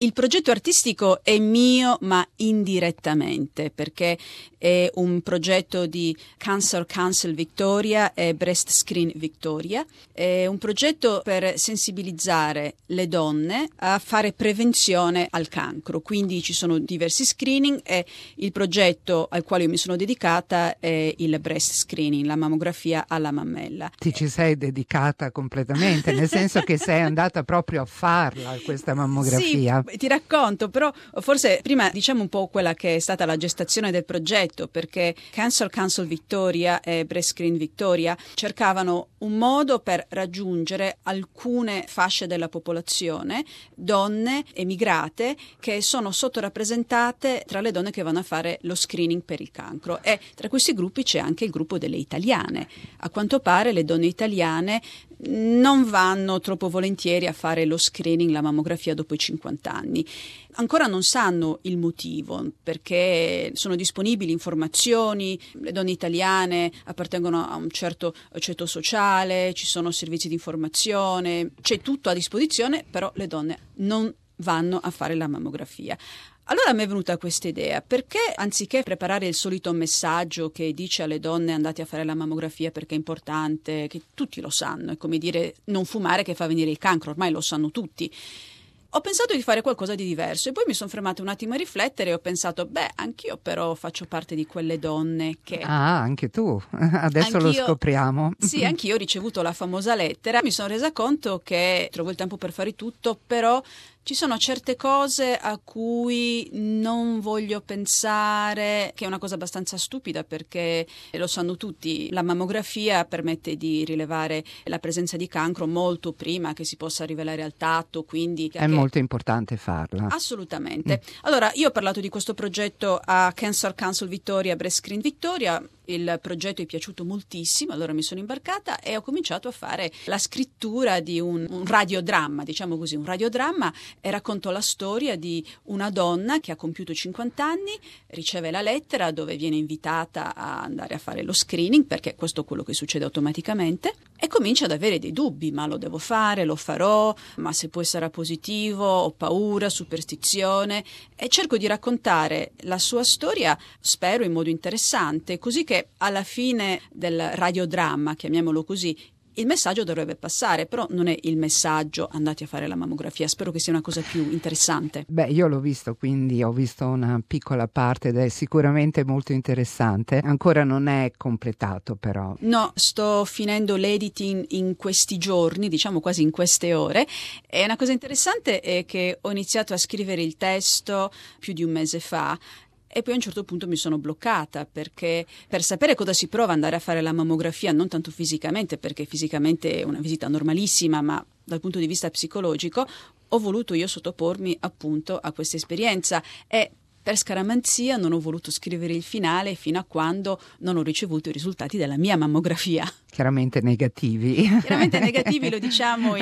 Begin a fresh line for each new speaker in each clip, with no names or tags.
Il progetto artistico è mio, ma indirettamente, perché è un progetto di Cancer Council Victoria e Breast Screen Victoria. È un progetto per sensibilizzare le donne a fare prevenzione al cancro. Quindi ci sono diversi screening e il progetto al quale io mi sono dedicata è il breast screening, la mammografia alla mammella.
Ti ci sei dedicata completamente, nel senso che sei andata proprio a farla questa mammografia.
Sì, ti racconto, però forse prima diciamo un po' quella che è stata la gestazione del progetto, perché Cancer Council Victoria e Breast Screen Victoria cercavano un modo per raggiungere alcune fasce della popolazione, donne emigrate, che sono sottorappresentate tra le donne che vanno a fare lo screening per il cancro, e tra questi gruppi c'è anche il gruppo delle italiane. A quanto pare le donne italiane non vanno troppo volentieri a fare lo screening, la mammografia dopo i 50 anni. Ancora non sanno il motivo, perché sono disponibili informazioni, le donne italiane appartengono a un certo ceto sociale, ci sono servizi di informazione, c'è tutto a disposizione, però le donne non vanno a fare la mammografia. Allora mi è venuta questa idea: perché anziché preparare il solito messaggio che dice alle donne andate a fare la mammografia perché è importante, che tutti lo sanno, è come dire non fumare che fa venire il cancro, ormai lo sanno tutti. Ho pensato di fare qualcosa di diverso e poi mi sono fermata un attimo a riflettere e ho pensato, anch'io però faccio parte di quelle donne che...
Ah, anche tu, adesso lo scopriamo.
Sì, anch'io ho ricevuto la famosa lettera, mi sono resa conto che trovo il tempo per fare tutto, però ci sono certe cose a cui non voglio pensare, che è una cosa abbastanza stupida, perché lo sanno tutti, la mammografia permette di rilevare la presenza di cancro molto prima che si possa rivelare al tatto, quindi...
È molto importante farla.
Assolutamente. Allora, io ho parlato di questo progetto a Cancer Council Victoria, Breast Screen Victoria. Il progetto è piaciuto moltissimo, allora mi sono imbarcata e ho cominciato a fare la scrittura di un radiodramma, diciamo così, un radiodramma, e racconto la storia di una donna che ha compiuto 50 anni, riceve la lettera dove viene invitata a andare a fare lo screening, perché questo è quello che succede automaticamente, e comincia ad avere dei dubbi: ma lo devo fare, lo farò, ma se poi sarà positivo, ho paura, superstizione, e cerco di raccontare la sua storia, spero in modo interessante, così che alla fine del radiodramma, chiamiamolo così, il messaggio dovrebbe passare, però non è il messaggio andate a fare la mammografia, spero che sia una cosa più interessante.
Io l'ho visto, quindi ho visto una piccola parte ed è sicuramente molto interessante. Ancora non è completato però.
No, sto finendo l'editing in questi giorni, diciamo quasi in queste ore, e una cosa interessante è che ho iniziato a scrivere il testo più di un mese fa. E poi a un certo punto mi sono bloccata, perché per sapere cosa si prova andare a fare la mammografia, non tanto fisicamente, perché fisicamente è una visita normalissima, ma dal punto di vista psicologico, ho voluto io sottopormi appunto a questa esperienza, e per scaramanzia non ho voluto scrivere il finale fino a quando non ho ricevuto i risultati della mia mammografia.
Chiaramente negativi.
Chiaramente negativi, lo diciamo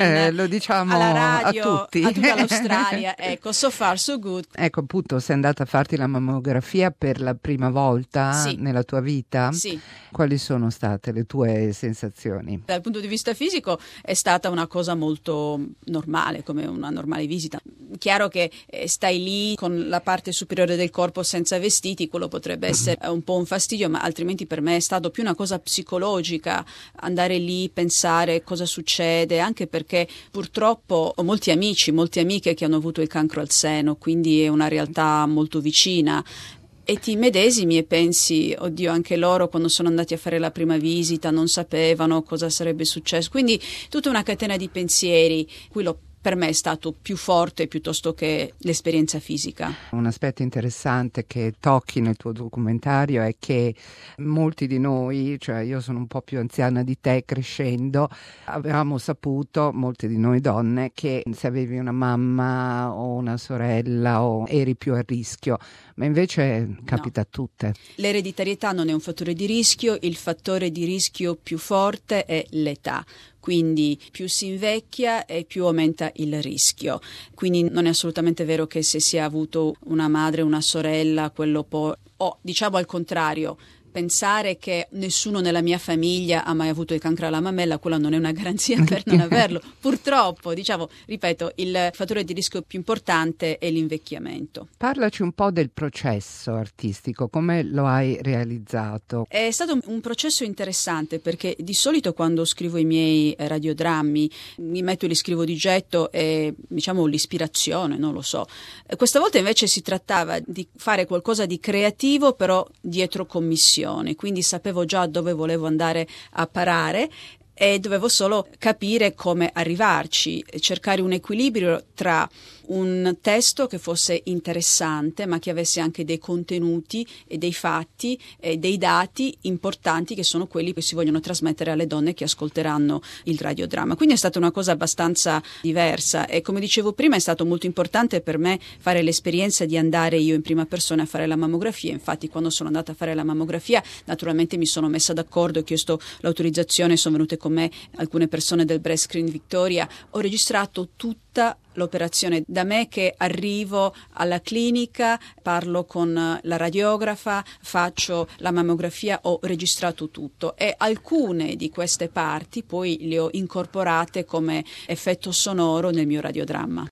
alla radio,
a tutti.
A tutta l'Australia. Ecco, so far so good.
Ecco, appunto, sei andata a farti la mammografia per la prima volta nella tua vita?
Sì.
Quali sono state le tue sensazioni?
Dal punto di vista fisico è stata una cosa molto normale, come una normale visita. Chiaro che stai lì con la parte superiore del corpo senza vestiti, quello potrebbe essere un po' un fastidio, ma altrimenti per me è stato più una cosa psicologica, andare lì, pensare cosa succede, anche perché purtroppo ho molti amici, molte amiche che hanno avuto il cancro al seno, quindi è una realtà molto vicina. E ti medesimi e pensi, oddio, anche loro quando sono andati a fare la prima visita non sapevano cosa sarebbe successo. Quindi tutta una catena di pensieri, quello per me è stato più forte piuttosto che l'esperienza fisica.
Un aspetto interessante che tocchi nel tuo documentario è che molti di noi, cioè io sono un po' più anziana di te, crescendo, avevamo saputo, molte di noi donne, che se avevi una mamma o una sorella o eri più a rischio, ma invece capita a tutte.
L'ereditarietà non è un fattore di rischio, il fattore di rischio più forte è l'età. Quindi più si invecchia e più aumenta il rischio. Quindi non è assolutamente vero che se si è avuto una madre, una sorella, quello può, o diciamo al contrario, pensare che nessuno nella mia famiglia ha mai avuto il cancro alla mammella, quella non è una garanzia per non averlo. Purtroppo, ripeto, il fattore di rischio più importante è l'invecchiamento.
Parlaci un po' del processo artistico, come lo hai realizzato?
È stato un processo interessante perché di solito quando scrivo i miei radiodrammi mi metto e li scrivo di getto e l'ispirazione, non lo so. Questa volta invece si trattava di fare qualcosa di creativo però dietro commissione, quindi sapevo già dove volevo andare a parare e dovevo solo capire come arrivarci, cercare un equilibrio tra un testo che fosse interessante ma che avesse anche dei contenuti e dei fatti e dei dati importanti che sono quelli che si vogliono trasmettere alle donne che ascolteranno il radiodramma. Quindi è stata una cosa abbastanza diversa e, come dicevo prima, è stato molto importante per me fare l'esperienza di andare io in prima persona a fare la mammografia. Infatti quando sono andata a fare la mammografia naturalmente mi sono messa d'accordo, ho chiesto l'autorizzazione, sono venute con me alcune persone del Breast Screen Victoria, ho registrato tutta l'operazione, da me che arrivo alla clinica, parlo con la radiografa, faccio la mammografia, ho registrato tutto e alcune di queste parti poi le ho incorporate come effetto sonoro nel mio radiodramma.